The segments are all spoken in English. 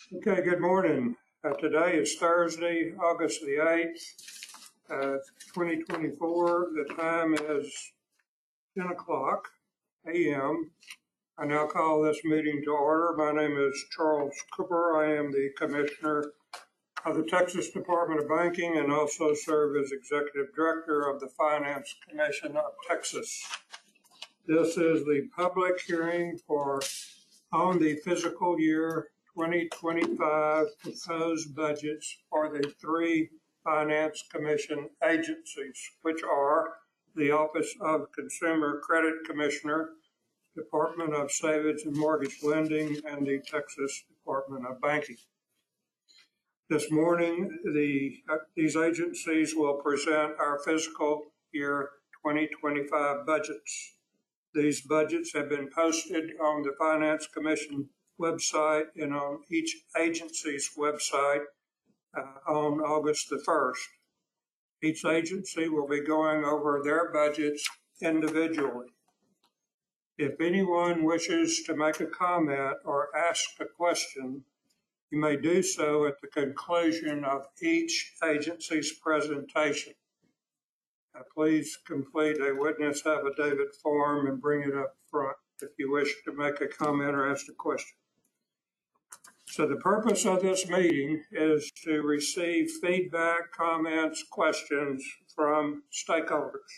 Okay, good morning. Today is Thursday, August the 8th, 2024. The time is 10 o'clock a.m. I now call this meeting to order. My name is Charles Cooper. I am the Commissioner of the Texas Department of Banking and also serve as Executive Director of the Finance Commission of Texas. This is the public hearing on the fiscal year 2025 proposed budgets for the three Finance Commission agencies, which are the Office of Consumer Credit Commissioner, Department of Savings and Mortgage Lending, and the Texas Department of Banking. This morning, these agencies will present our fiscal year 2025 budgets. These budgets have been posted on the Finance Commission website and on each agency's website on August the 1st. Each agency will be going over their budgets individually. If anyone wishes to make a comment or ask a question, you may do so at the conclusion of each agency's presentation. Please complete a witness affidavit form and bring it up front if you wish to make a comment or ask a question. So the purpose of this meeting is to receive feedback, comments, questions from stakeholders.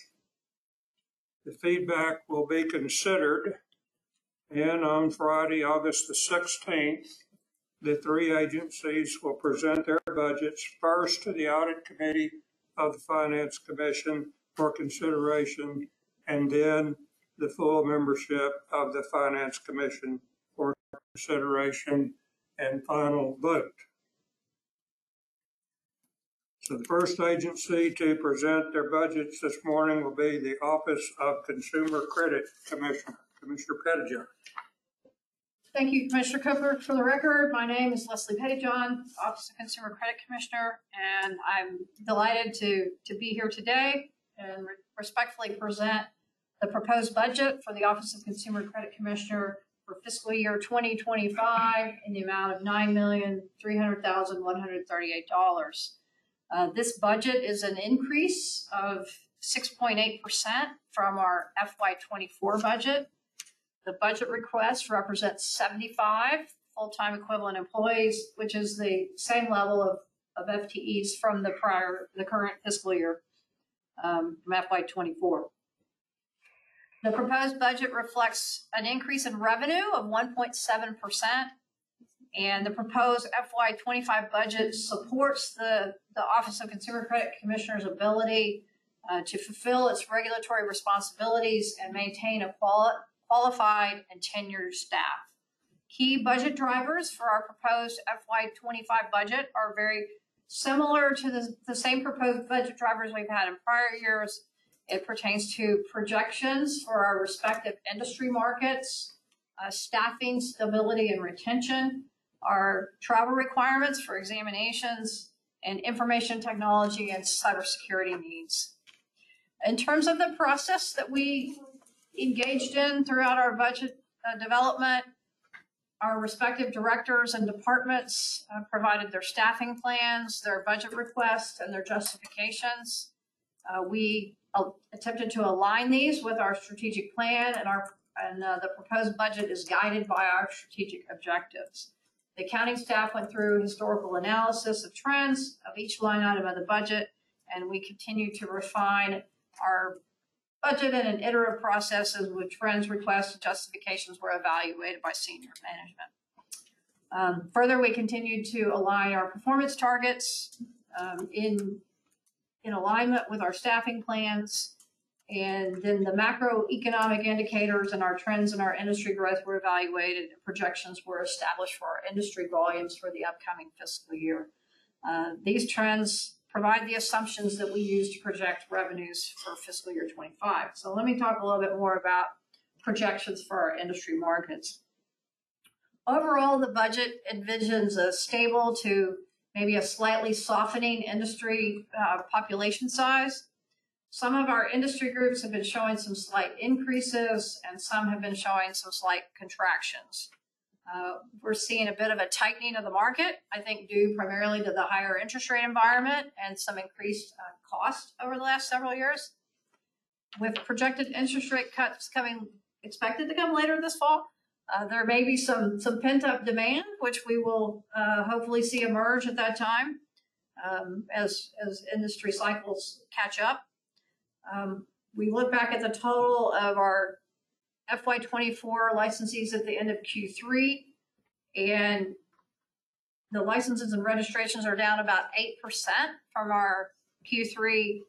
The feedback will be considered, and on Friday, August the 16th, the three agencies will present their budgets first to the Audit Committee of the Finance Commission for consideration, and then the full membership of the Finance Commission for consideration and final vote. So the first agency to present their budgets this morning will be the Office of Consumer Credit Commissioner, Commissioner Pettyjohn. Thank you, Commissioner Cooper. For the record, my name is Leslie Pettyjohn, Office of Consumer Credit Commissioner, and I'm delighted to be here today and respectfully present the proposed budget for the Office of Consumer Credit Commissioner for fiscal year 2025 in the amount of $9,300,138. This budget is an increase of 6.8% from our FY24 budget. The budget request represents 75 full-time equivalent employees, which is the same level of FTEs from the current fiscal year, from FY24. The proposed budget reflects an increase in revenue of 1.7%, and the proposed FY25 budget supports the Office of Consumer Credit Commissioner's ability to fulfill its regulatory responsibilities and maintain a qualified and tenured staff. Key budget drivers for our proposed FY25 budget are very similar to the same proposed budget drivers we've had in prior years. It pertains to projections for our respective industry markets, staffing, stability, and retention, our travel requirements for examinations, and information technology and cybersecurity needs. In terms of the process that we engaged in throughout our budget development, our respective directors and departments provided their staffing plans, their budget requests, and their justifications. We attempted to align these with our strategic plan, and the proposed budget is guided by our strategic objectives. The accounting staff went through historical analysis of trends of each line item of the budget, and we continue to refine our budget in an iterative process as with trends, requests, and justifications were evaluated by senior management. Further, we continue to align our performance targets in alignment with our staffing plans, and then the macroeconomic indicators and our trends in our industry growth were evaluated, and projections were established for our industry volumes for the upcoming fiscal year. These trends provide the assumptions that we use to project revenues for fiscal year 25. So let me talk a little bit more about projections for our industry markets. Overall, the budget envisions a stable to maybe a slightly softening industry population size. Some of our industry groups have been showing some slight increases, and some have been showing some slight contractions. We're seeing a bit of a tightening of the market, I think due primarily to the higher interest rate environment and some increased cost over the last several years. With projected interest rate cuts expected to come later this fall, there may be some pent-up demand, which we will hopefully see emerge at that time as industry cycles catch up. We look back at the total of our FY24 licensees at the end of Q3, and the licenses and registrations are down about 8% from our Q3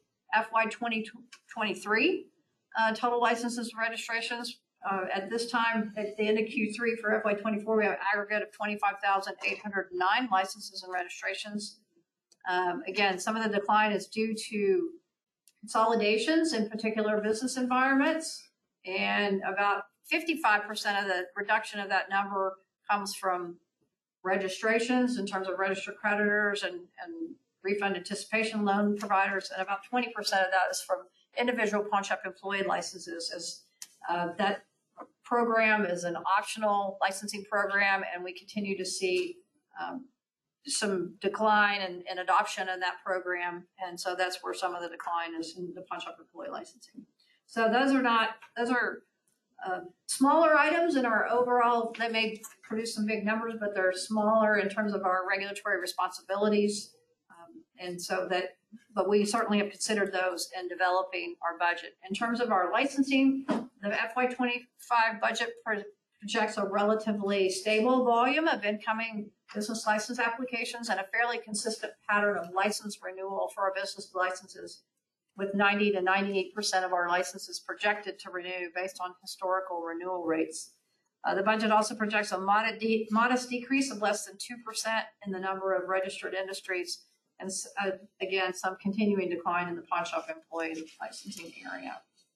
FY2023 total licenses and registrations. At this time, at the end of Q3 for FY24, we have an aggregate of 25,809 licenses and registrations. Again, some of the decline is due to consolidations in particular business environments, and about 55% of the reduction of that number comes from registrations in terms of registered creditors and refund anticipation loan providers, and about 20% of that is from individual pawn shop employee licenses, as that program is an optional licensing program, and we continue to see some decline in adoption in that program, and so that's where some of the decline is in the pawn shop employee licensing. So those are smaller items in our overall. They may produce some big numbers, but they're smaller in terms of our regulatory responsibilities, and so that. But we certainly have considered those in developing our budget. In terms of our licensing, the FY25 budget projects a relatively stable volume of incoming business license applications and a fairly consistent pattern of license renewal for our business licenses, with 90 to 98% of our licenses projected to renew based on historical renewal rates. The budget also projects a modest decrease of less than 2% in the number of registered industries, and again, some continuing decline in the pawn shop employee licensing area.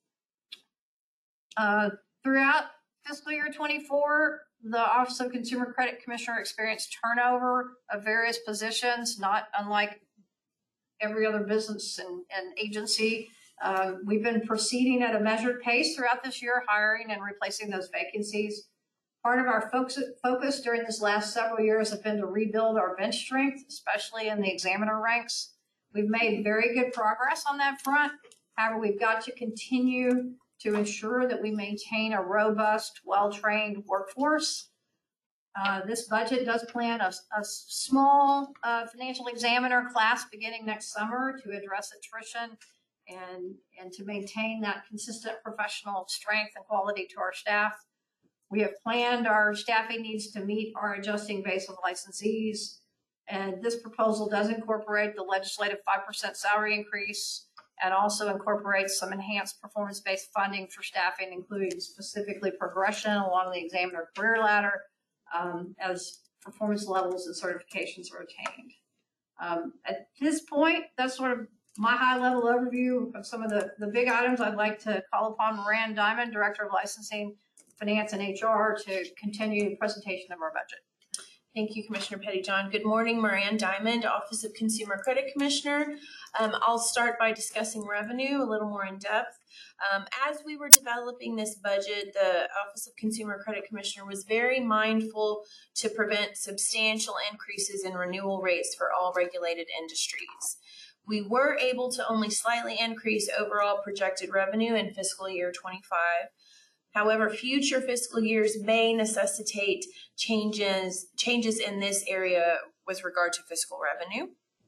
Throughout fiscal year 24, the Office of Consumer Credit Commissioner experienced turnover of various positions, not unlike every other business and agency. We've been proceeding at a measured pace throughout this year, hiring and replacing those vacancies. Part of our focus during this last several years has been to rebuild our bench strength, especially in the examiner ranks. We've made very good progress on that front. However, we've got to continue to ensure that we maintain a robust, well-trained workforce. This budget does plan a small financial examiner class beginning next summer to address attrition and to maintain that consistent professional strength and quality to our staff. We have planned our staffing needs to meet our adjusting base of licensees, and this proposal does incorporate the legislative 5% salary increase and also incorporates some enhanced performance-based funding for staffing, including specifically progression along the examiner career ladder as performance levels and certifications are attained. At this point, that's sort of my high-level overview of some of the big items. I'd like to call upon Moran Diamond, Director of Licensing, Finance, and HR, to continue the presentation of our budget. Thank you, Commissioner Pettyjohn. Good morning, Moran Diamond, Office of Consumer Credit Commissioner. I'll start by discussing revenue a little more in depth. As we were developing this budget, the Office of Consumer Credit Commissioner was very mindful to prevent substantial increases in renewal rates for all regulated industries. We were able to only slightly increase overall projected revenue in fiscal year 25. However, future fiscal years may necessitate changes in this area with regard to fiscal revenue.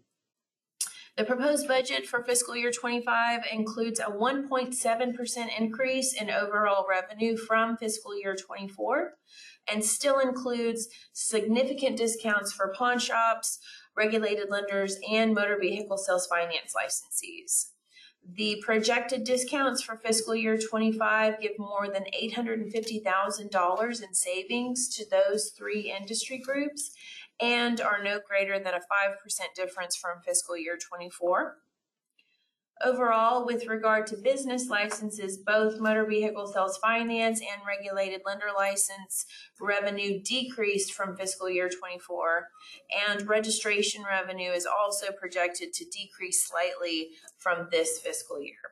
The proposed budget for fiscal year 25 includes a 1.7% increase in overall revenue from fiscal year 24 and still includes significant discounts for pawn shops, regulated lenders, and motor vehicle sales finance licensees. The projected discounts for fiscal year 25 give more than $850,000 in savings to those three industry groups and are no greater than a 5% difference from fiscal year 24. Overall, with regard to business licenses, both motor vehicle sales finance and regulated lender license revenue decreased from fiscal year 24, and registration revenue is also projected to decrease slightly from this fiscal year.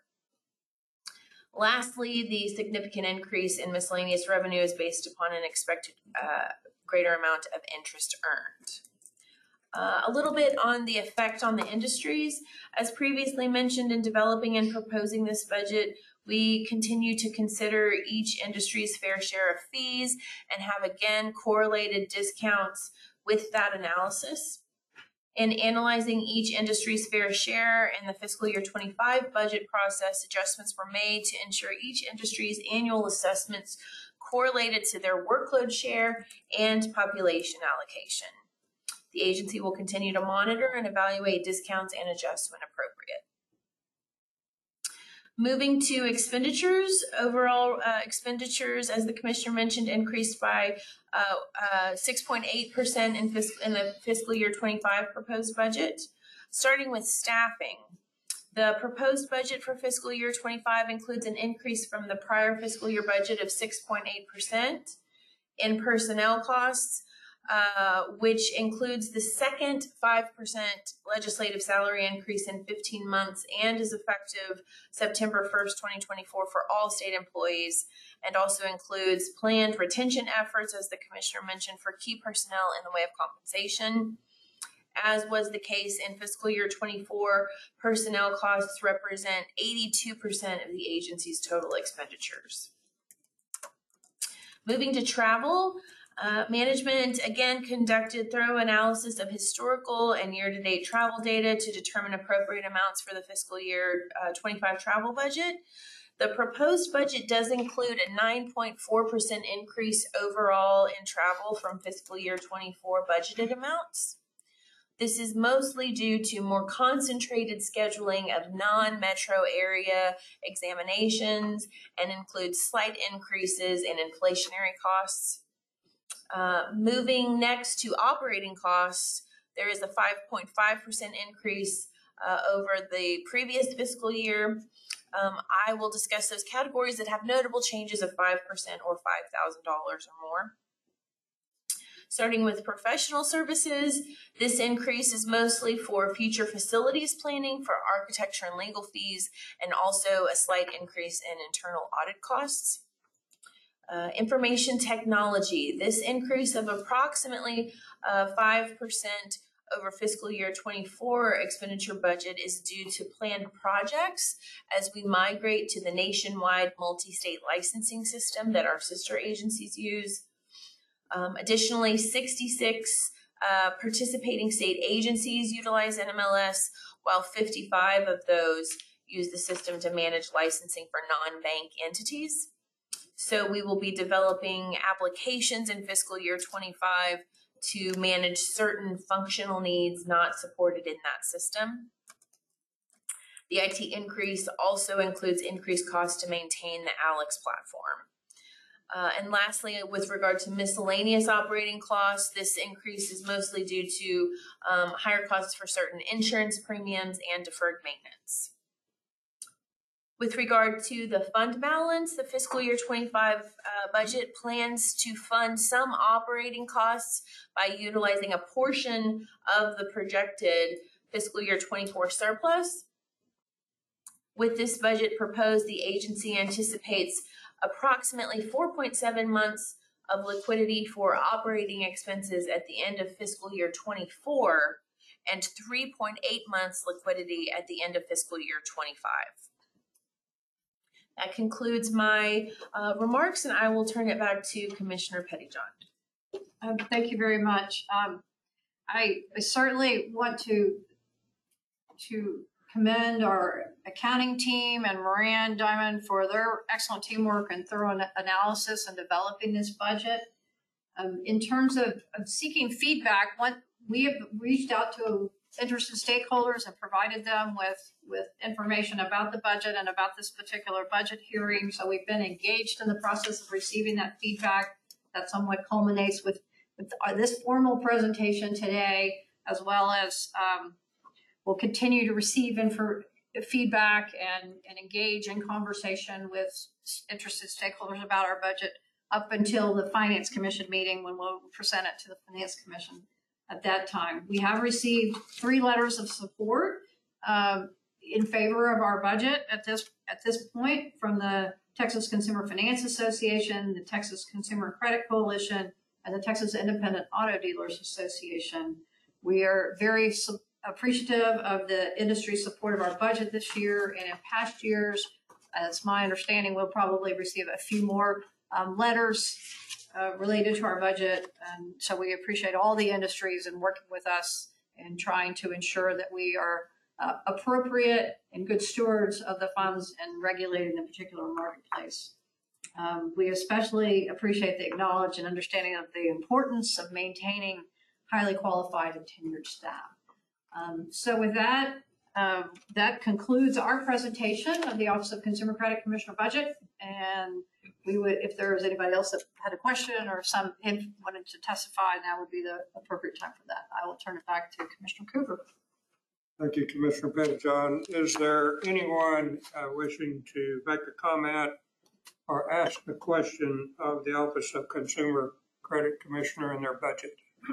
Lastly, the significant increase in miscellaneous revenue is based upon an expected greater amount of interest earned. A little bit on the effect on the industries. As previously mentioned, in developing and proposing this budget, we continue to consider each industry's fair share of fees and have again correlated discounts with that analysis. In analyzing each industry's fair share in the fiscal year 25 budget process, adjustments were made to ensure each industry's annual assessments correlated to their workload share and population allocation. The agency will continue to monitor and evaluate discounts and adjust when appropriate. Moving to expenditures, overall expenditures, as the commissioner mentioned, increased by 6.8% in the fiscal year 25 proposed budget. Starting with staffing, the proposed budget for fiscal year 25 includes an increase from the prior fiscal year budget of 6.8% in personnel costs, which includes the second 5% legislative salary increase in 15 months and is effective September 1st, 2024 for all state employees, and also includes planned retention efforts, as the commissioner mentioned, for key personnel in the way of compensation. As was the case in fiscal year 24, personnel costs represent 82% of the agency's total expenditures. Moving to travel, management again conducted thorough analysis of historical and year-to-date travel data to determine appropriate amounts for the fiscal year 25 travel budget. The proposed budget does include a 9.4% increase overall in travel from fiscal year 24 budgeted amounts. This is mostly due to more concentrated scheduling of non-metro area examinations and includes slight increases in inflationary costs. Moving next to operating costs, there is a 5.5% increase over the previous fiscal year. I will discuss those categories that have notable changes of 5% or $5,000 or more. Starting with professional services, this increase is mostly for future facilities planning, for architecture and legal fees, and also a slight increase in internal audit costs. Information technology, this increase of approximately 5% over fiscal year 24 expenditure budget is due to planned projects as we migrate to the nationwide multi-state licensing system that our sister agencies use. Additionally, 66 participating state agencies utilize NMLS, while 55 of those use the system to manage licensing for non-bank entities. So we will be developing applications in fiscal year 25 to manage certain functional needs not supported in that system. The IT increase also includes increased costs to maintain the ALEX platform. And lastly, with regard to miscellaneous operating costs, this increase is mostly due to higher costs for certain insurance premiums and deferred maintenance. With regard to the fund balance, the fiscal year 25 budget plans to fund some operating costs by utilizing a portion of the projected fiscal year 24 surplus. With this budget proposed, the agency anticipates approximately 4.7 months of liquidity for operating expenses at the end of fiscal year 24 and 3.8 months liquidity at the end of fiscal year 25. That concludes my remarks, and I will turn it back to Commissioner Pettyjohn. Thank you very much. I certainly want to commend our accounting team and Moran Diamond for their excellent teamwork and thorough analysis in developing this budget. In terms of seeking feedback, we have reached out to interested stakeholders and provided them with information about the budget and about this particular budget hearing. So we've been engaged in the process of receiving that feedback. That somewhat culminates with this formal presentation today, as well as we'll continue to receive feedback and engage in conversation with interested stakeholders about our budget up until the Finance Commission meeting, when we'll present it to the Finance Commission at that time. We have received 3 letters of support in favor of our budget at this point from the Texas Consumer Finance Association, the Texas Consumer Credit Coalition, and the Texas Independent Auto Dealers Association. We are very appreciative of the industry support of our budget this year and in past years. It's my understanding we'll probably receive a few more letters related to our budget. And so we appreciate all the industries and working with us and trying to ensure that we are appropriate and good stewards of the funds and regulating the particular marketplace. We especially appreciate the acknowledge and understanding of the importance of maintaining highly qualified and tenured staff. So with that, that concludes our presentation of the Office of Consumer Credit Commissioner budget. And we would, if there was anybody else that had a question or wanted to testify, now would be the appropriate time for that. I will turn it back to Commissioner Cooper. Thank you, Commissioner Pettijohn. Is there anyone wishing to make a comment or ask a question of the Office of Consumer Credit Commissioner in their budget?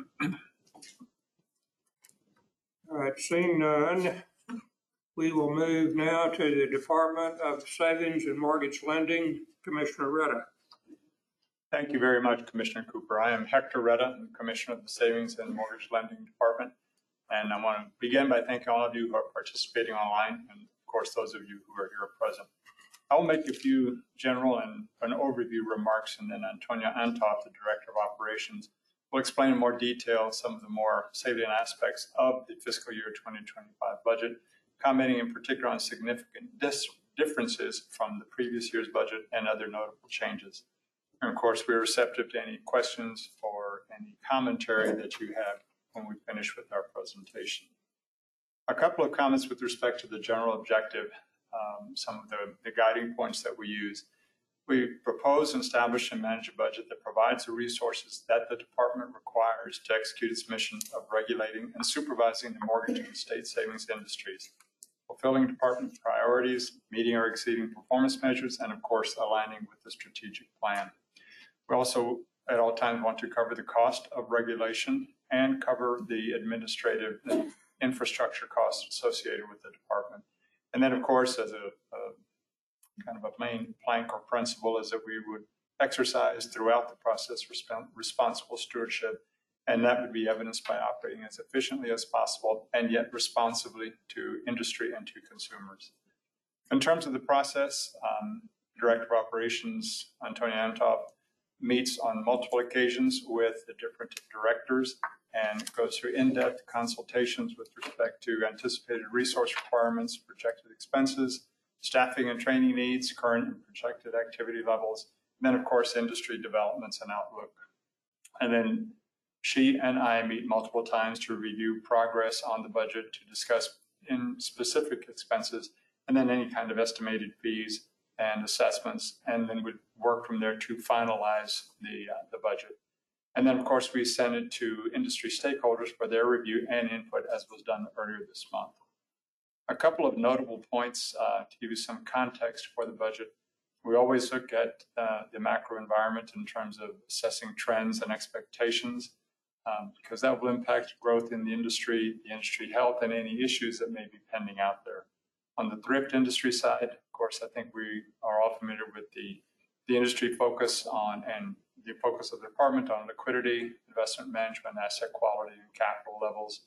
All right, seeing none, we will move now to the Department of Savings and Mortgage Lending. Commissioner Retta. Thank you very much, Commissioner Cooper. I am Hector Retta, Commissioner of the Savings and Mortgage Lending Department. And I want to begin by thanking all of you who are participating online and, of course, those of you who are here present. I will make a few general and an overview remarks, and then Antonia Antoff, the Director of Operations, will explain in more detail some of the more salient aspects of the fiscal year 2025 budget, commenting in particular on significant differences from the previous year's budget and other notable changes. And of course, we're receptive to any questions or any commentary that you have when we finish with our presentation. A couple of comments with respect to the general objective, some of the guiding points that we use. We propose and establish and manage a budget that provides the resources that the department requires to execute its mission of regulating and supervising the mortgage and estate savings industries, fulfilling department priorities, meeting or exceeding performance measures, and of course, aligning with the strategic plan. We also at all times want to cover the cost of regulation and cover the administrative and infrastructure costs associated with the department. And then of course, as a kind of a main plank or principle is that we would exercise throughout the process responsible stewardship, and that would be evidenced by operating as efficiently as possible and yet responsibly to industry and to consumers. In terms of the process, Director of Operations Antonia Antoff meets on multiple occasions with the different directors and goes through in-depth consultations with respect to anticipated resource requirements, projected expenses, staffing and training needs, current and projected activity levels, and then of course industry developments and outlook. And then she and I meet multiple times to review progress on the budget, to discuss in specific expenses, and then any kind of estimated fees and assessments, and then would work from there to finalize the budget. And then of course we send it to industry stakeholders for their review and input, as was done earlier this month. A couple of notable points to give you some context for the budget. We always look at the macro environment in terms of assessing trends and expectations, because that will impact growth in the industry health, and any issues that may be pending out there. On the thrift industry side, of course, I think we are all familiar with the industry focus on and the focus of the department on liquidity, investment management, asset quality, and capital levels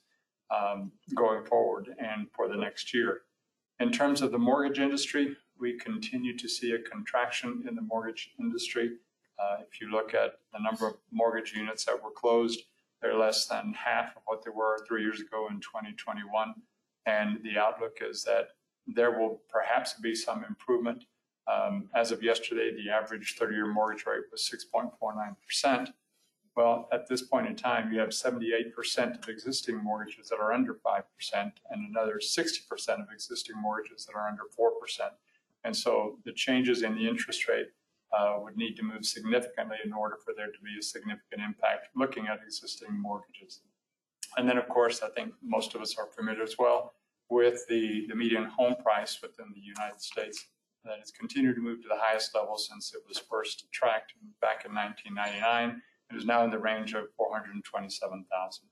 going forward and for the next year. In terms of the mortgage industry, we continue to see a contraction in the mortgage industry. If you look at the number of mortgage units that were closed, they're less than half of what they were 3 years ago in 2021. And the outlook is that there will perhaps be some improvement. As of yesterday, the average 30-year mortgage rate was 6.49%. Well, at this point in time, you have 78% of existing mortgages that are under 5% and another 60% of existing mortgages that are under 4%. And so the changes in the interest rate would need to move significantly in order for there to be a significant impact looking at existing mortgages. And then, of course, I think most of us are familiar as well with the median home price within the United States that has continued to move to the highest level since it was first tracked back in 1999. It is now in the range of $427,000.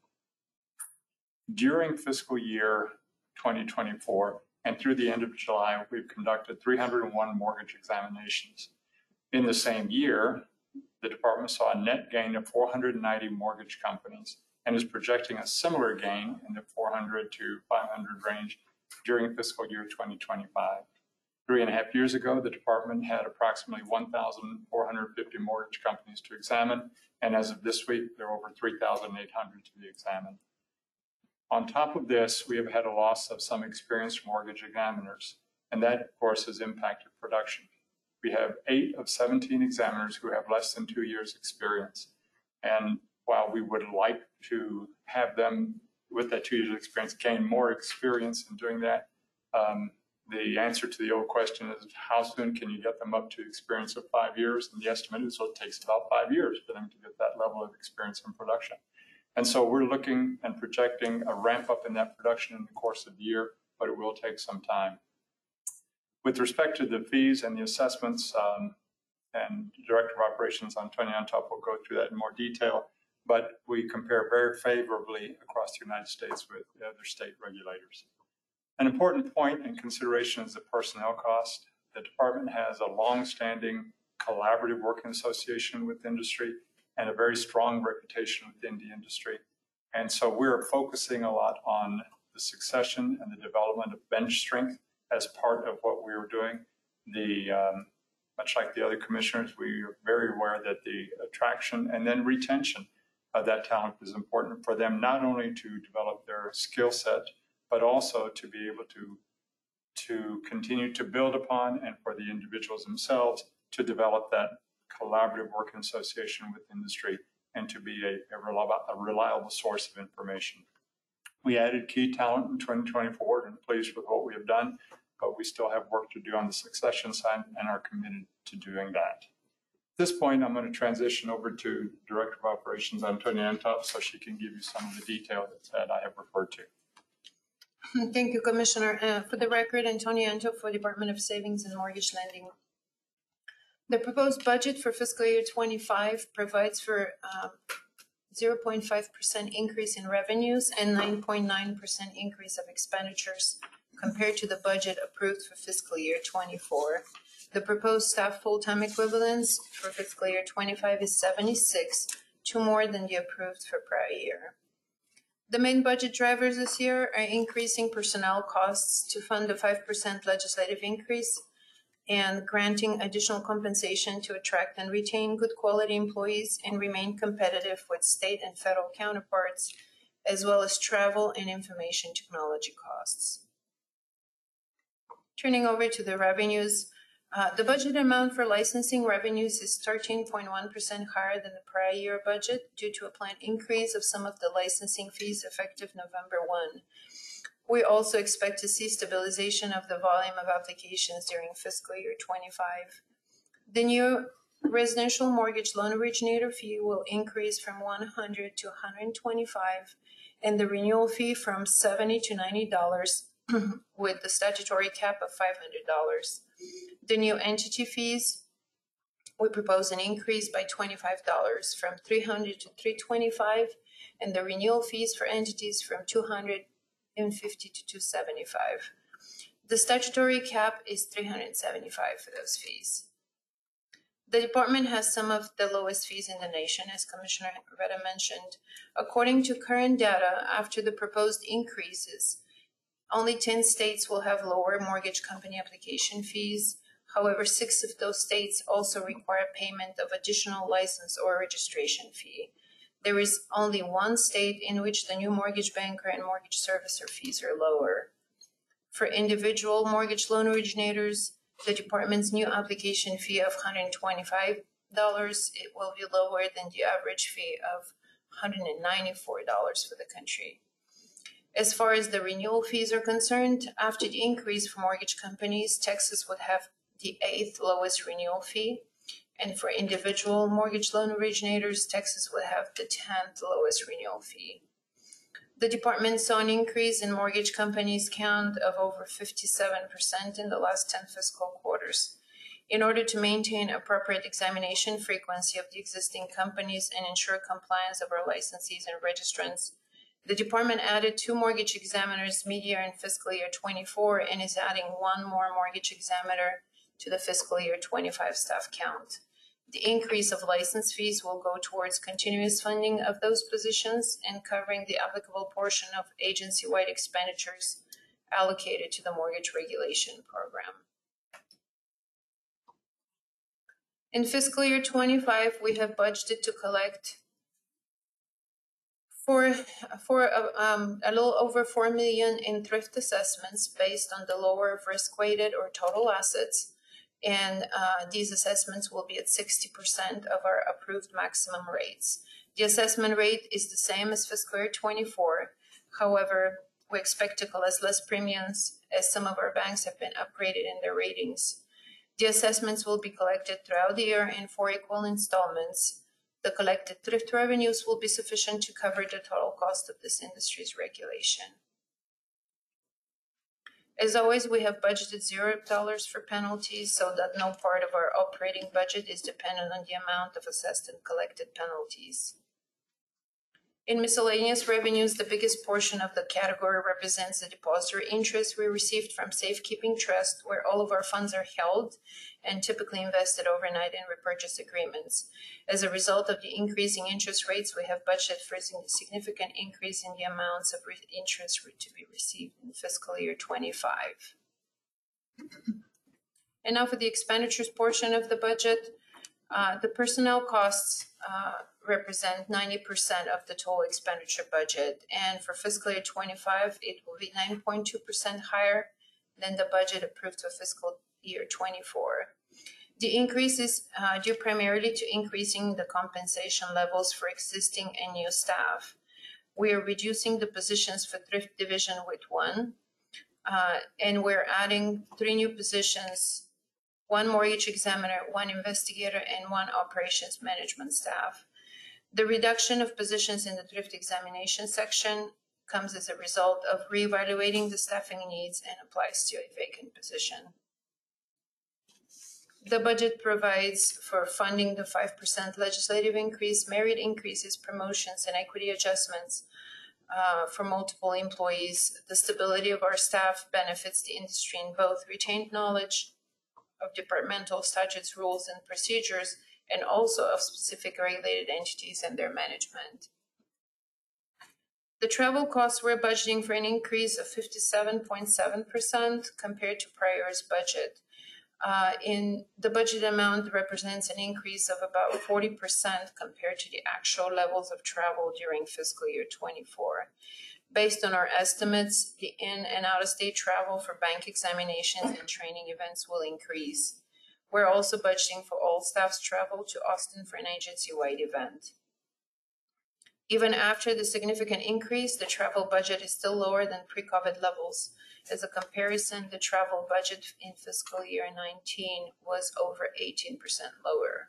During fiscal year 2024 and through the end of July, we've conducted 301 mortgage examinations. In the same year, the department saw a net gain of 490 mortgage companies and is projecting a similar gain in the 400 to 500 range during fiscal year 2025. 3.5 years ago, the department had approximately 1,450 mortgage companies to examine, and as of this week, there are over 3,800 to be examined. On top of this, we have had a loss of some experienced mortgage examiners, and that, of course, has impacted production. We have 8 of 17 examiners who have less than 2 years experience. And while we would like to have them with that 2 years experience gain more experience in doing that, the answer to the old question is how soon can you get them up to experience of 5 years? And the estimate is it takes about 5 years for them to get that level of experience in production. And so we're looking and projecting a ramp up in that production in the course of the year, but it will take some time. With respect to the fees and the assessments, and Director of Operations Antonia Antop will go through that in more detail, but we compare very favorably across the United States with the other state regulators. An important point in consideration is the personnel cost. The department has a long-standing collaborative working association with industry and a very strong reputation within the industry. And so we're focusing a lot on the succession and the development of bench strength as part of what we were doing. Much like the other commissioners, we are very aware that the attraction and then retention of that talent is important for them, not only to develop their skill set, but also to be able to continue to build upon, and for the individuals themselves to develop that collaborative working association with industry and to be a reliable source of information. We added key talent in 2024 and pleased with what we have done, but we still have work to do on the succession side and are committed to doing that. At this point, I'm going to transition over to Director of Operations Antonia Antop so she can give you some of the detail that I have referred to. Thank you, Commissioner. For the record, Antonia Antop for Department of Savings and Mortgage Lending. The proposed budget for fiscal year 25 provides for 0.5% increase in revenues and 9.9% increase of expenditures compared to the budget approved for fiscal year 24. The proposed staff full-time equivalents for fiscal year 25 is 76, 2 more than the approved for prior year. The main budget drivers this year are increasing personnel costs to fund the 5% legislative increase and granting additional compensation to attract and retain good quality employees and remain competitive with state and federal counterparts, as well as travel and information technology costs. Turning over to the revenues, the budget amount for licensing revenues is 13.1% higher than the prior year budget due to a planned increase of some of the licensing fees effective November 1. We also expect to see stabilization of the volume of applications during fiscal year 25. The new residential mortgage loan originator fee will increase from $100 to $125, and the renewal fee from $70 to $90 with the statutory cap of $500. The new entity fees, we propose an increase by $25 from $300 to $325, and the renewal fees for entities from $250 to $275. The statutory cap is $375 for those fees. The department has some of the lowest fees in the nation, as Commissioner Reda mentioned. According to current data, after the proposed increases, only 10 states will have lower mortgage company application fees. However, 6 of those states also require payment of additional license or registration fee. There is only 1 state in which the new mortgage banker and mortgage servicer fees are lower. For individual mortgage loan originators, the department's new application fee of $125, it will be lower than the average fee of $194 for the country. As far as the renewal fees are concerned, after the increase for mortgage companies, Texas would have the 8th lowest renewal fee. And for individual mortgage loan originators, Texas would have the 10th lowest renewal fee. The department saw an increase in mortgage companies' count of over 57% in the last 10 fiscal quarters. In order to maintain appropriate examination frequency of the existing companies and ensure compliance of our licensees and registrants, the department added 2 mortgage examiners mid-year in fiscal year 24 and is adding 1 more mortgage examiner to the fiscal year 25 staff count. The increase of license fees will go towards continuous funding of those positions and covering the applicable portion of agency-wide expenditures allocated to the mortgage regulation program. In fiscal year 25, we have budgeted to collect for a little over $4 million in thrift assessments based on the lower of risk-weighted or total assets. And these assessments will be at 60% of our approved maximum rates. The assessment rate is the same as fiscal year 24. However, we expect to collect less premiums as some of our banks have been upgraded in their ratings. The assessments will be collected throughout the year in 4 equal installments. The collected thrift revenues will be sufficient to cover the total cost of this industry's regulation. As always, we have budgeted $0 for penalties so that no part of our operating budget is dependent on the amount of assessed and collected penalties. In miscellaneous revenues, the biggest portion of the category represents the depository interest we received from Safekeeping Trust, where all of our funds are held and typically invested overnight in repurchase agreements. As a result of the increasing interest rates, we have budgeted for a significant increase in the amounts of interest to be received in fiscal year 25. And now for the expenditures portion of the budget. The personnel costs represent 90% of the total expenditure budget. And for fiscal year 25, it will be 9.2% higher than the budget approved for fiscal year 24. The increase is due primarily to increasing the compensation levels for existing and new staff. We are reducing the positions for Thrift Division with 1, and we're adding 3 new positions: 1 mortgage examiner, 1 investigator, and 1 operations management staff. The reduction of positions in the thrift examination section comes as a result of reevaluating the staffing needs and applies to a vacant position. The budget provides for funding the 5% legislative increase, merit increases, promotions, and equity adjustments for multiple employees. The stability of our staff benefits the industry in both retained knowledge of departmental statutes, rules, and procedures, and also of specific regulated entities and their management. The travel costs, we're budgeting for an increase of 57.7% compared to prior year's budget. In the budget amount represents an increase of about 40% compared to the actual levels of travel during fiscal year 24. Based on our estimates, the in and out-of-state travel for bank examinations and training events will increase. We're also budgeting for all staff's travel to Austin for an agency-wide event. Even after the significant increase, the travel budget is still lower than pre-COVID levels. As a comparison, the travel budget in fiscal year 19 was over 18% lower.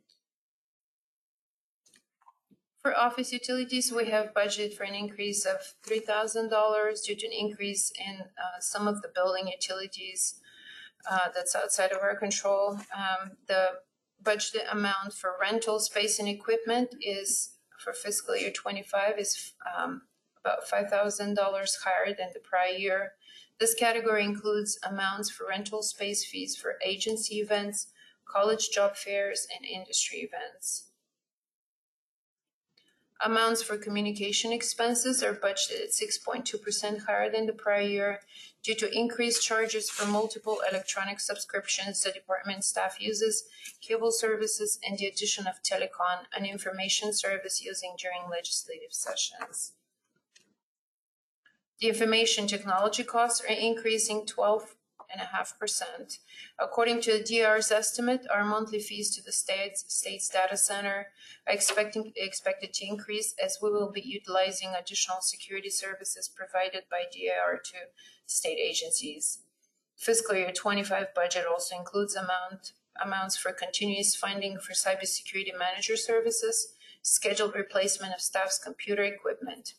For office utilities, we have budgeted for an increase of $3,000 due to an increase in some of the building utilities that's outside of our control. The budgeted amount for rental space and equipment is for fiscal year 25 is about $5,000 higher than the prior year. This category includes amounts for rental space fees for agency events, college job fairs, and industry events. Amounts for communication expenses are budgeted at 6.2% higher than the prior year due to increased charges for multiple electronic subscriptions the department staff uses, cable services, and the addition of telecom, an information service using during legislative sessions. The information technology costs are increasing 12.5%. According to the DR's estimate, our monthly fees to the state's data center are expected to increase as we will be utilizing additional security services provided by DAR to state agencies. Fiscal year 25 budget also includes amounts for continuous funding for cybersecurity manager services, scheduled replacement of staff's computer equipment.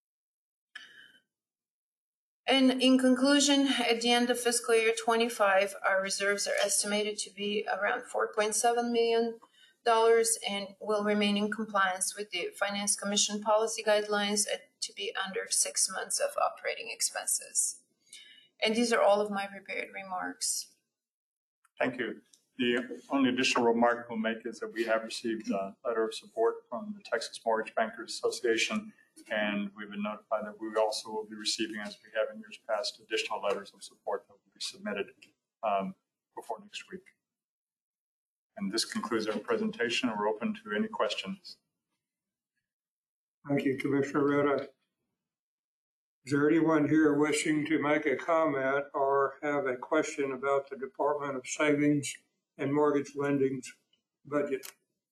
And in conclusion, at the end of fiscal year 25, our reserves are estimated to be around $4.7 million and will remain in compliance with the Finance Commission policy guidelines to be under 6 months of operating expenses. And these are all of my prepared remarks. Thank you. The only additional remark we'll make is that we have received a letter of support from the Texas Mortgage Bankers Association, and we've been notified that we also will be receiving, as we have in years past, additional letters of support that will be submitted before next week. And this concludes our presentation, and we're open to any questions. Thank you, Commissioner Reda. Is there anyone here wishing to make a comment or have a question about the Department of Savings and Mortgage Lending's budget?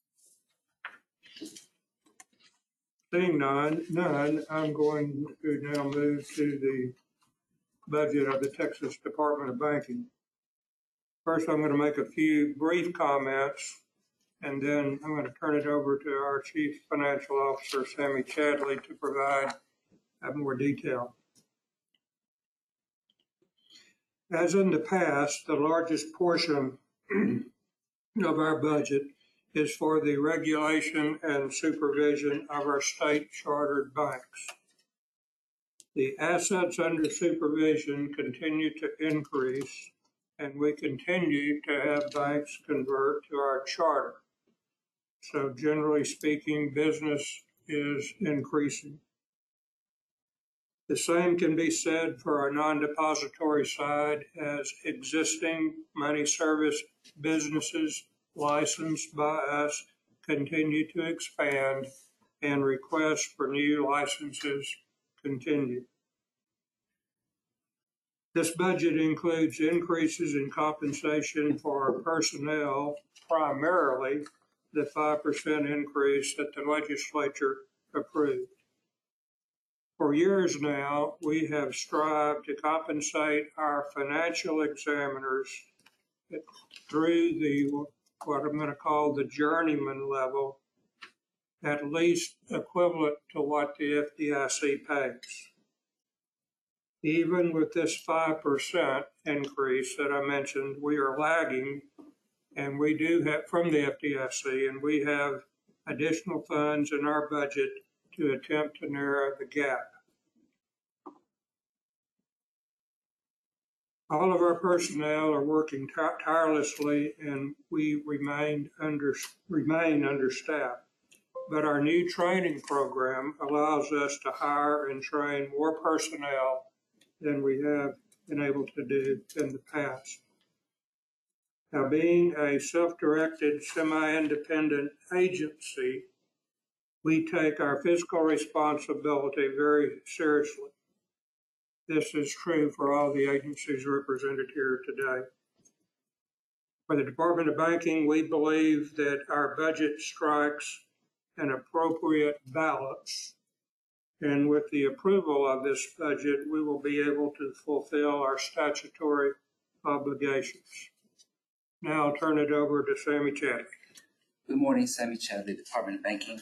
Seeing none, I'm going to now move to the budget of the Texas Department of Banking. First, I'm going to make a few brief comments, and then I'm going to turn it over to our Chief Financial Officer, Sammy Chadley, to provide more detail. As in the past, the largest portion of our budget is for the regulation and supervision of our state chartered banks. The assets under supervision continue to increase, and we continue to have banks convert to our charter. So generally speaking, business is increasing. The same can be said for our non-depository side, as existing money service businesses licensed by us continue to expand and requests for new licenses continue. This budget includes increases in compensation for our personnel, primarily the 5% increase that the legislature approved. For years now, we have strived to compensate our financial examiners through the what I'm going to call the journeyman level, at least equivalent to what the FDIC pays. Even with this 5% increase that I mentioned, we are lagging, and we do have from the FDIC, and we have additional funds in our budget to attempt to narrow the gap. All of our personnel are working tirelessly, and we remain understaffed. But our new training program allows us to hire and train more personnel than we have been able to do in the past. Now, being a self-directed, semi-independent agency, we take our fiscal responsibility very seriously. This is true for all the agencies represented here today. For the Department of Banking, we believe that our budget strikes an appropriate balance, and with the approval of this budget, we will be able to fulfill our statutory obligations. Now I'll turn it over to Sammy Chadley. Good morning, Sammy Chadley, Department of Banking.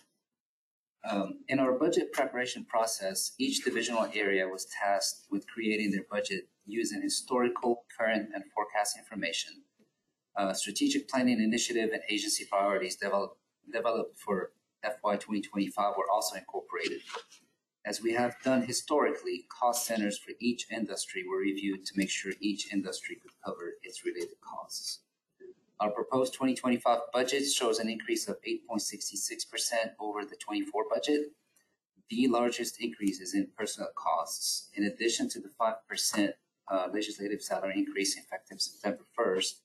In our budget preparation process, each divisional area was tasked with creating their budget using historical, current, and forecast information. Strategic planning initiative and agency priorities developed for FY 2025 were also incorporated. As we have done historically, cost centers for each industry were reviewed to make sure each industry could cover its related costs. Our proposed 2025 budget shows an increase of 8.66% over the 24 budget. The largest increase is in personnel costs. In addition to the 5% legislative salary increase effective September 1st,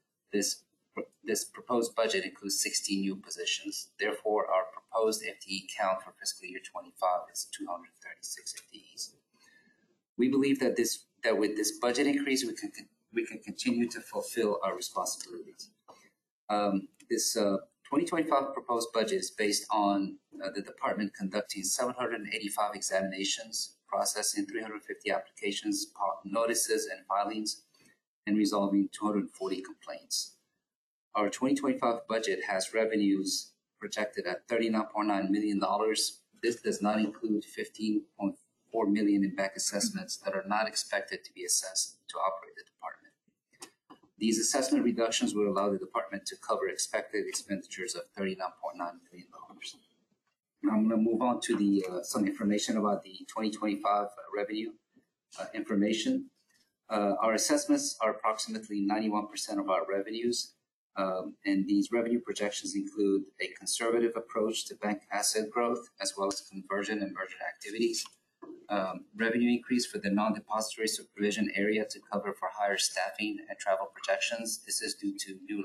this proposed budget includes 16 new positions. Therefore, our proposed FTE count for fiscal year 25 is 236 FTEs. We believe that with this budget increase, we can continue to fulfill our responsibilities. This 2025 proposed budget is based on the department conducting 785 examinations, processing 350 applications, notices, and filings, and resolving 240 complaints. Our 2025 budget has revenues projected at $39.9 million. This does not include $15.4 million in back assessments that are not expected to be assessed to operate the department. These assessment reductions will allow the department to cover expected expenditures of $39.9 million. Now I'm going to move on to some information about the 2025 revenue information. Our assessments are approximately 91% of our revenues. And these revenue projections include a conservative approach to bank asset growth, as well as conversion and merger activities. Revenue increase for the non-depository supervision area to cover for higher staffing and travel projections. This is due to new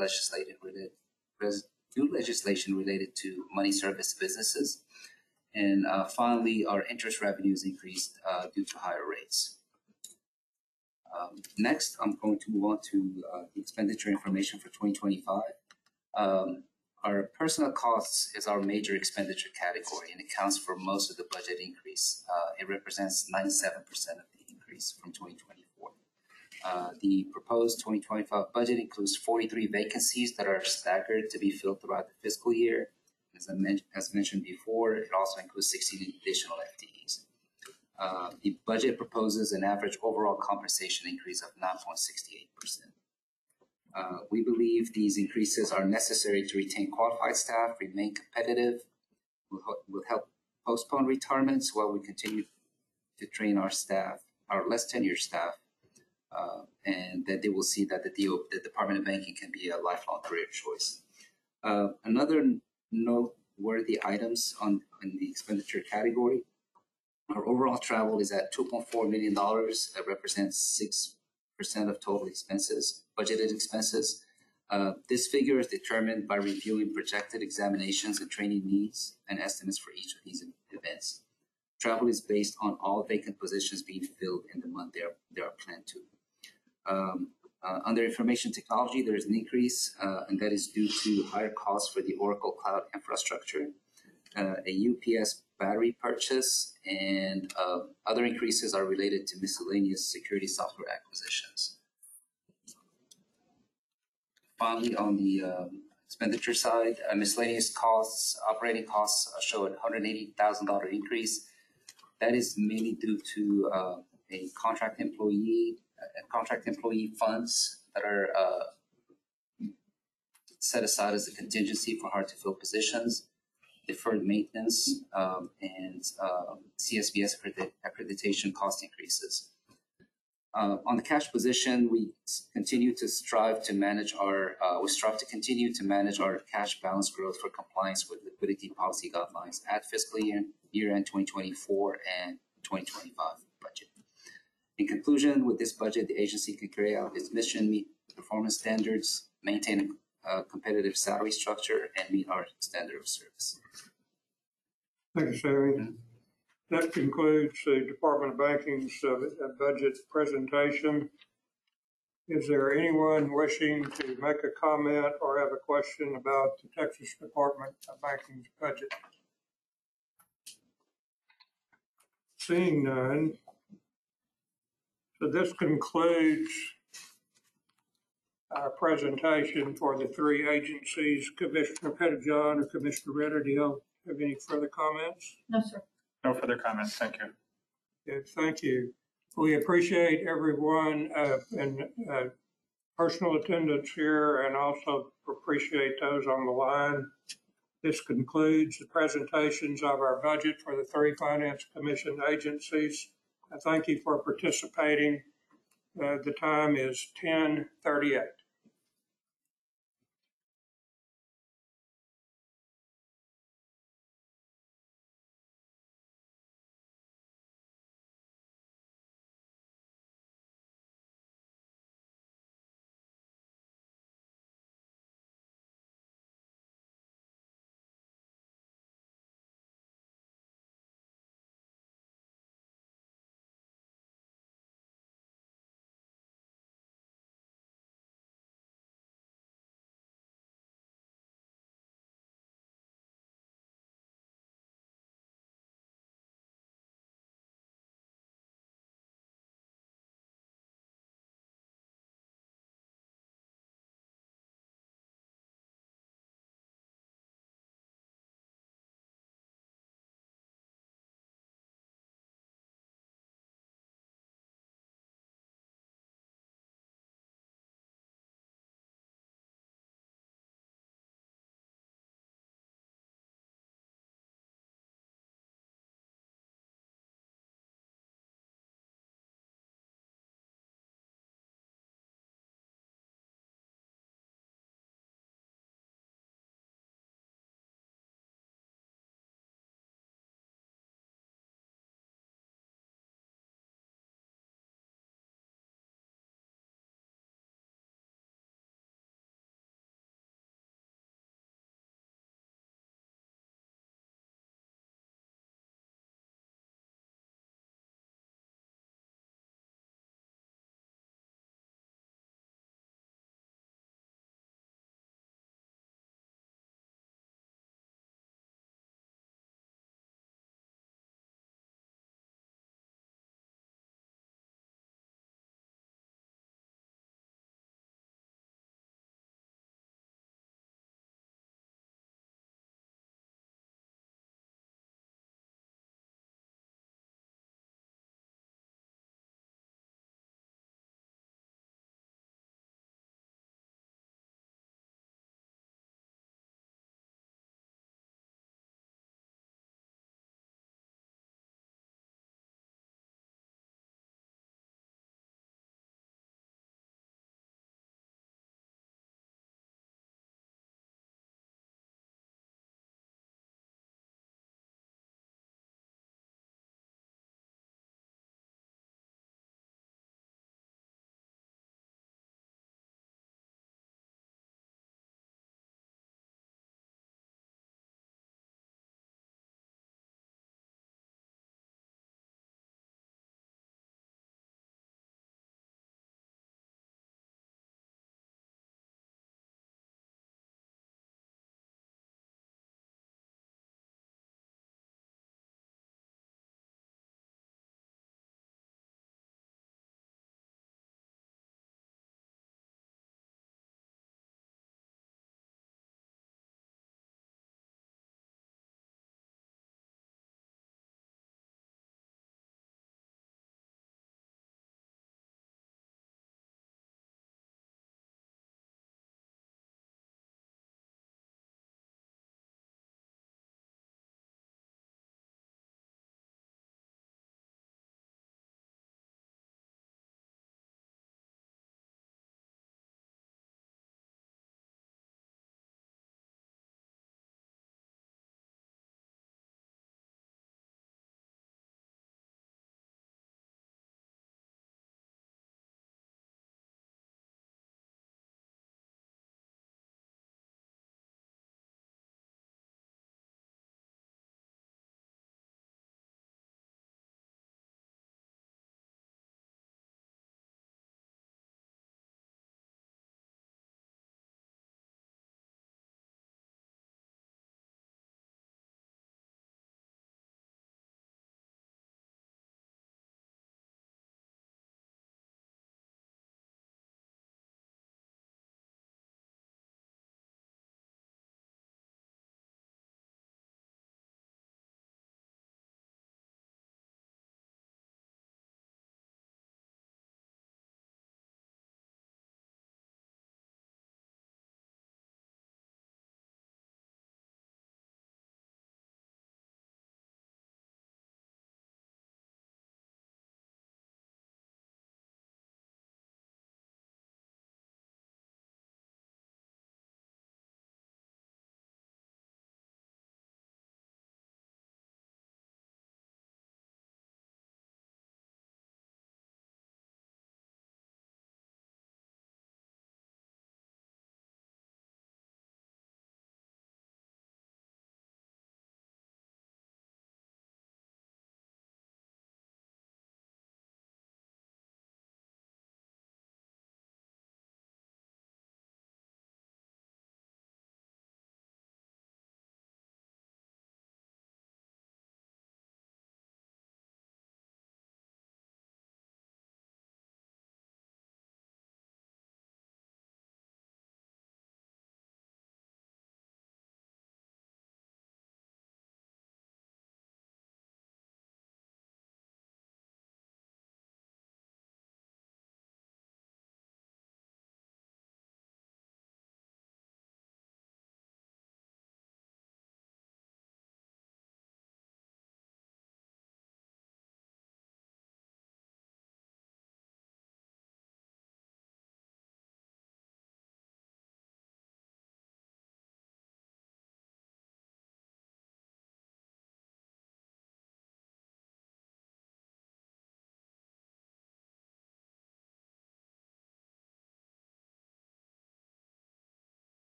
legislation related to money service businesses. And finally, our interest revenues increased due to higher rates. Next, I'm going to move on to the expenditure information for 2025. Our personnel costs is our major expenditure category and accounts for most of the budget increase. It represents 97% of the increase from 2024. The proposed 2025 budget includes 43 vacancies that are staggered to be filled throughout the fiscal year. As mentioned before, it also includes 16 additional FTEs. The budget proposes an average overall compensation increase of 9.68%. We believe these increases are necessary to retain qualified staff, remain competitive, will help postpone retirements while we continue to train our staff, our less tenured staff, and that they will see that the Department of Banking can be a lifelong career choice. Another noteworthy items in the expenditure category. Our overall travel is at $2.4 million. That represents 6% of total expenses, budgeted expenses. This figure is determined by reviewing projected examinations and training needs and estimates for each of these events. Travel is based on all vacant positions being filled in the month they are planned to. Under information technology, there is an increase, and that is due to higher costs for the Oracle Cloud infrastructure, a UPS battery purchase, and other increases are related to miscellaneous security software acquisitions. Finally, on the expenditure side, miscellaneous costs, operating costs show a $180,000 increase. That is mainly due to a contract employee funds that are set aside as a contingency for hard to fill positions, deferred maintenance, and CSBS accreditation cost increases. On the cash position, we continue to strive to manage our cash balance growth for compliance with liquidity policy guidelines at fiscal year-end 2024 and 2025 budget. In conclusion, with this budget, the agency can carry out its mission, meet performance standards, maintain a competitive salary structure, and meet our standard of service. Thank you, Sammy. That concludes the Department of Banking's budget presentation. Is there anyone wishing to make a comment or have a question about the Texas Department of Banking's budget? Seeing none. So this concludes our presentation for the three agencies. Commissioner Pettyjohn or Commissioner Ritter, do you have any further comments? No, sir. No further comments. Thank you. Yes, thank you. We appreciate everyone and personal attendance here, and also appreciate those on the line. This concludes the presentations of our budget for the three Finance Commission agencies. I thank you for participating. The time is 10:38.